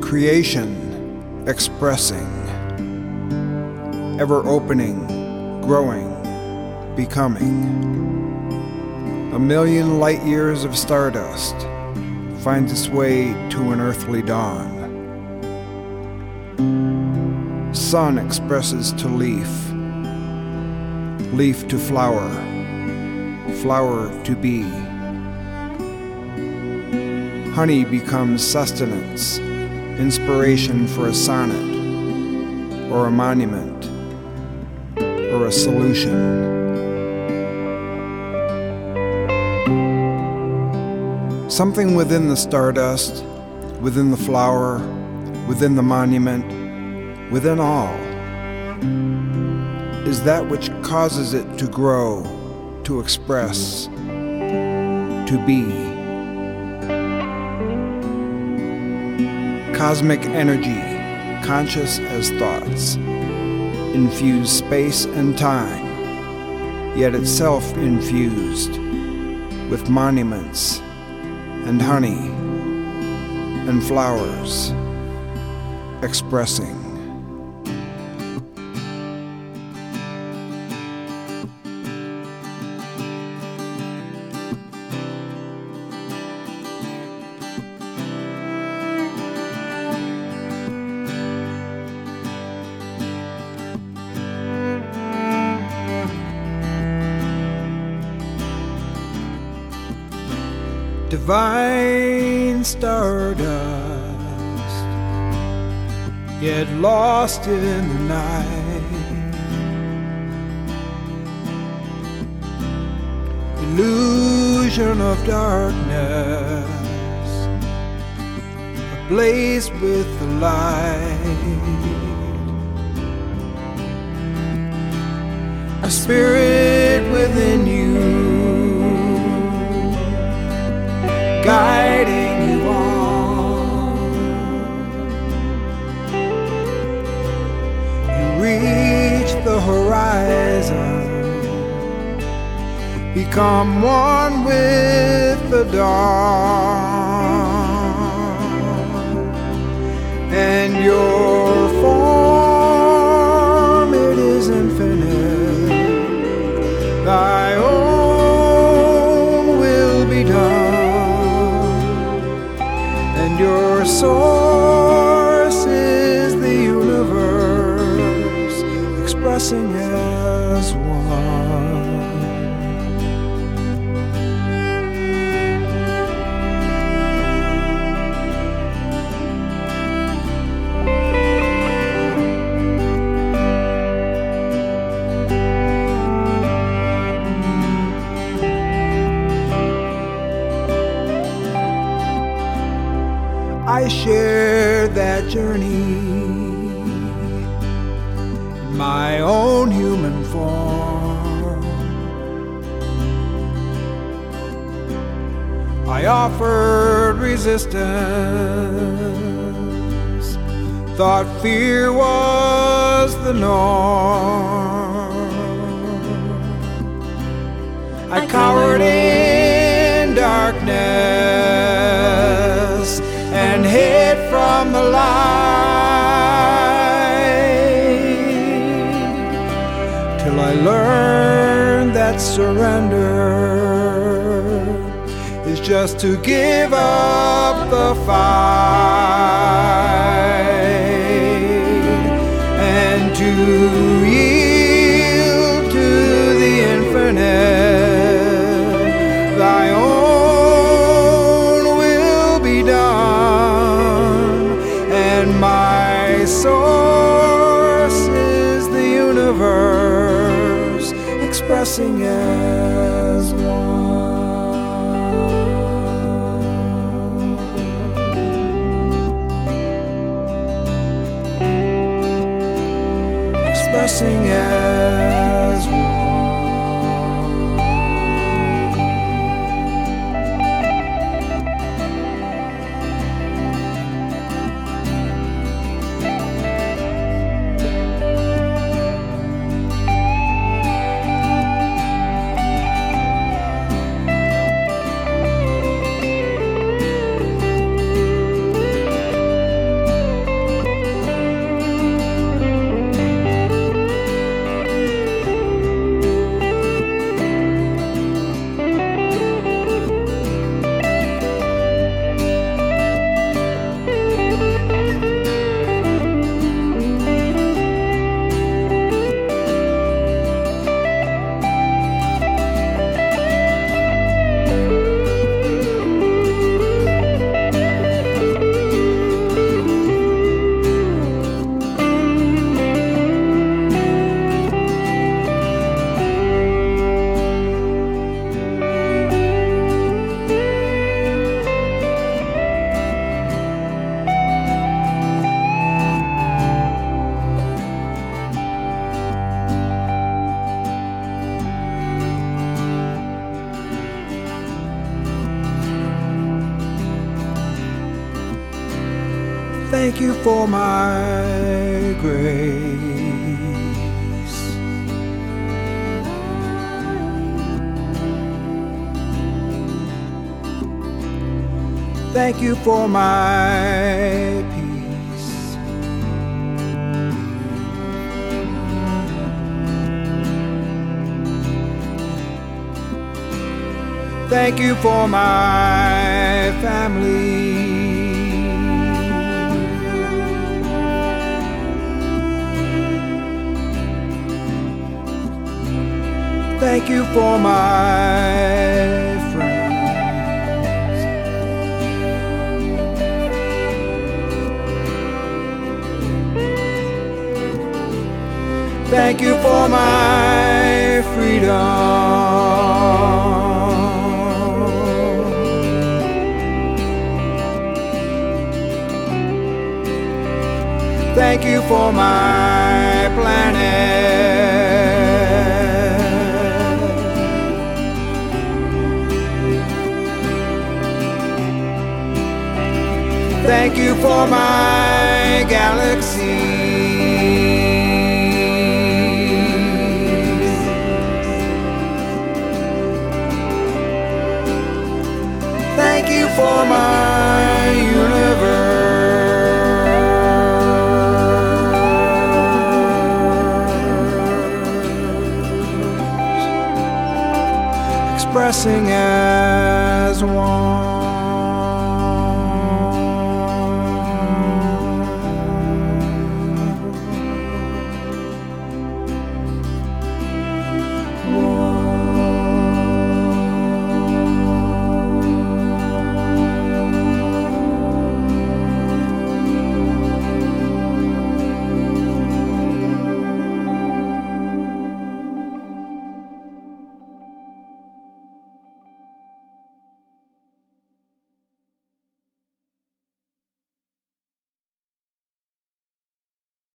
Creation expressing, ever opening, growing, becoming. A million light years of stardust finds its way to an earthly dawn. Sun expresses to leaf, leaf to flower, flower to bee. Honey becomes sustenance, inspiration for a sonnet, or a monument, or a solution. Something within the stardust, within the flower, within the monument, within all, is that which causes it to grow, to express, to be. Cosmic energy, conscious as thoughts, infuse space and time, yet itself infused with monuments and honey and flowers, expressing. Divine stardust, yet lost in the night. Illusion of darkness, ablaze with the light. A spirit within you, guiding you on. You reach the horizon, become one with the dawn, and your form, it is infinite. Thy own will be done. Your source is the universe, expressing as one. I shared that journey in my own human form. I offered resistance, thought fear was the norm. I cowered in darkness and hid from the light, till I learned that surrender is just to give up the fight and to yield to the infinite. Thy own will be done, and my source is the universe, expressing as one. Expressing as one. Thank you for my grace. Thank you for my peace. Thank you for my family. Thank you for my friends. Thank you for my freedom. Thank you for my planet. Thank you for my galaxy. Thank you for my universe. Expressing as one.